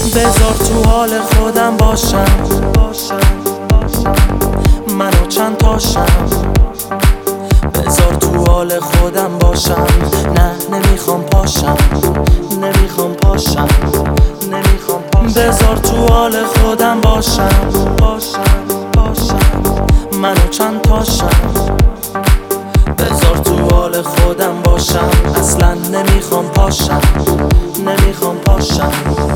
بذار تو حال خودم باشم، منو چند تاشم. بذار تو حال خودم باشم، نه نمیخوام پاشم، نمیخوام پاشم، نمیخوام پاشم. بذار تو حال خودم باشم، منو چند تاشم. بذار تو حال خودم باشم، اصلا نمیخوام پاشم، نمیخوام پاشم.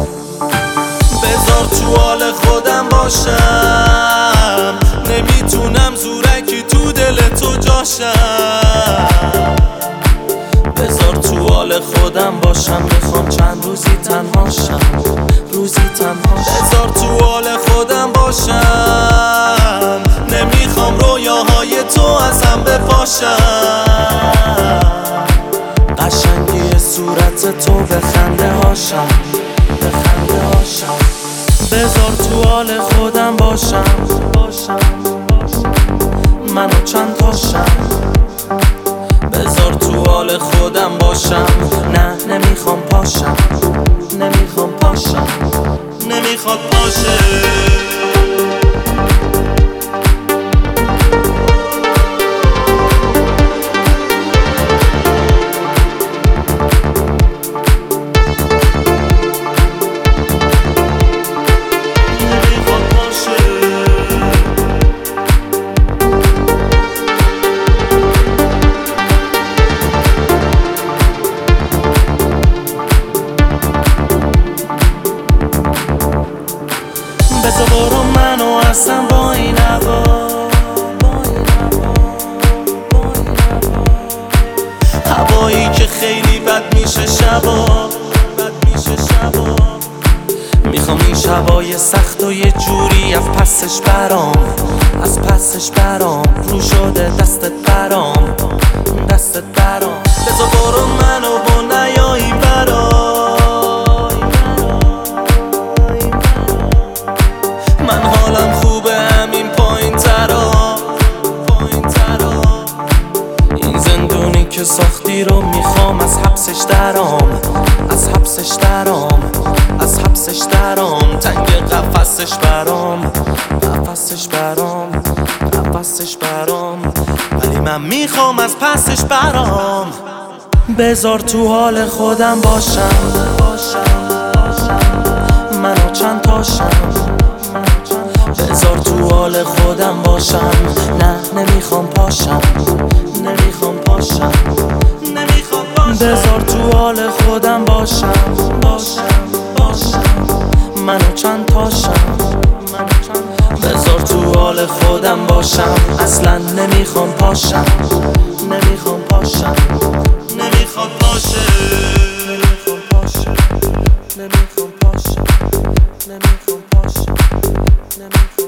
بذار تو حال خودم باشم، نمیتونم زورکی تو دل تو جاشم. بذار تو حال خودم باشم، میخوام چند روزی تنهاشم، روزی تنهاشم. بذار تو حال خودم باشم، نمیخوام رویاهای تو از هم بپاشم. قشنگی صورت تو به خنده هاشم، به خنده هاشم. بذار تو حال خودم باشم، منو چند تاشم. بذار تو حال خودم باشم، نه نمیخوام پاشم، نمیخوام پاشم، نمیخواد باشه. بذار برو منو اصلا با این هوا، هوایی که خیلی بد میشه شبا، میخوام این شبای سخت و یه جوری از پسش برام، از پسش برام. رو شده دستت برام، دستت برام. بذار برو منو با نیایی برام، من حالم خوبه همین پایین ترا. این زندونی که ساختی رو میخوام از حبسش درام، از حبسش درام، از حبسش درام. تنگ قفسش برام، قفسش برام، قفسش برام. ولی من میخوام از پسش برام. بذار تو حال خودم باشم، منو چند تاشم. بذار تو حال خودم باشم، نه نمیخوام پاشم، نمیخوام پاشم، نمیخوام پاشم. بذار تو حال خودم باشم، منو چند تاشم. بذار تو حال خودم باشم، اصلا نمیخوام پاشم، نمیخوام پاشم، نمیخوام باشه، نمیخوام پاشم، نمیخوام پاشم، نمیخوام پاشم، نمیخوام